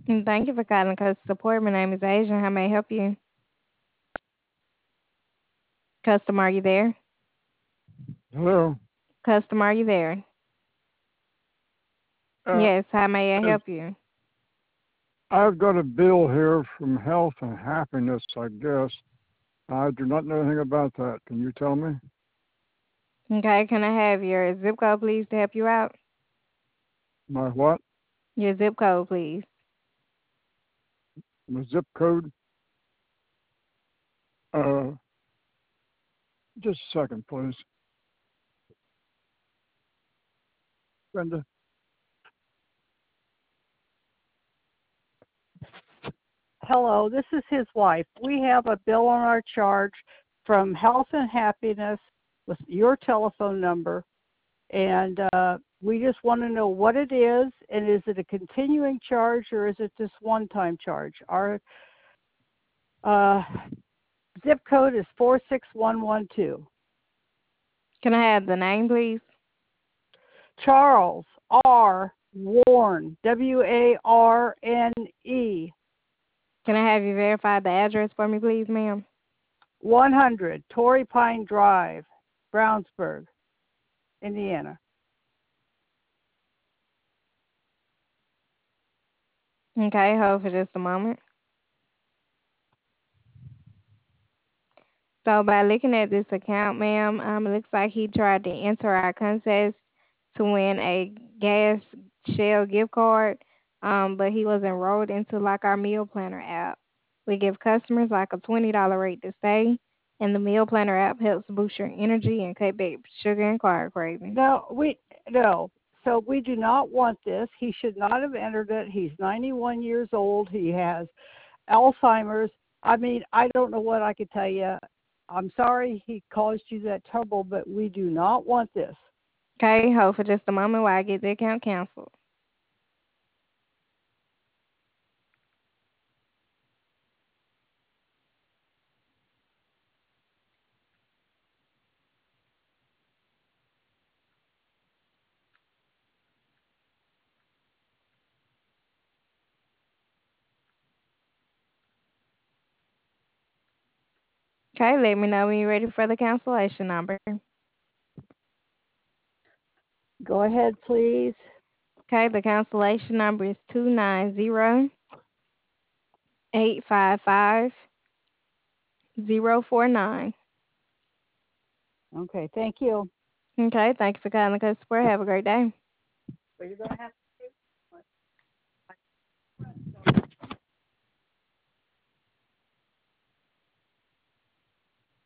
Thank you for calling customer support. My name is Asia. How may I help you? Customer, are you there? Hello. Customer, are you there? Uh, Yes, how may I yes, help you? I've got a bill here from Health and Happiness, I guess. I do not know anything about that. Can you tell me? Okay, can I have your zip code, please, to help you out? My what? Your zip code, please. My zip code? Uh, just a second, please. Brenda. Hello, this is his wife. We have a bill on our charge from Health and Happiness with your telephone number, and we just want to know what it is, and is it a continuing charge or is it just one-time charge? Our uh, zip code is 46112. Can I have the name, please? Charles R. Warren, Warne. Can I have you verify the address for me, please, ma'am? 100 Torrey Pine Drive, Brownsburg, Indiana. Okay, hold for just a moment. So by looking at this account, ma'am, it looks like he tried to enter our contest to win a gas shell gift card, but he was enrolled into like our meal planner app. We give customers like a $20 rate to stay, and the meal planner app helps boost your energy and cut back sugar and carb cravings. No. So we do not want this. He should not have entered it. He's 91 years old. He has Alzheimer's. I mean, I don't know what I could tell you. I'm sorry he caused you that trouble, but we do not want this. Okay, hold for just a moment while I get the account canceled. Okay, let me know when you're ready for the cancellation number. Go ahead, please. Okay, the cancellation number is 290-855-049. Okay, thank you. Okay, thank you for calling the customer support. Have a great day. But you're going to have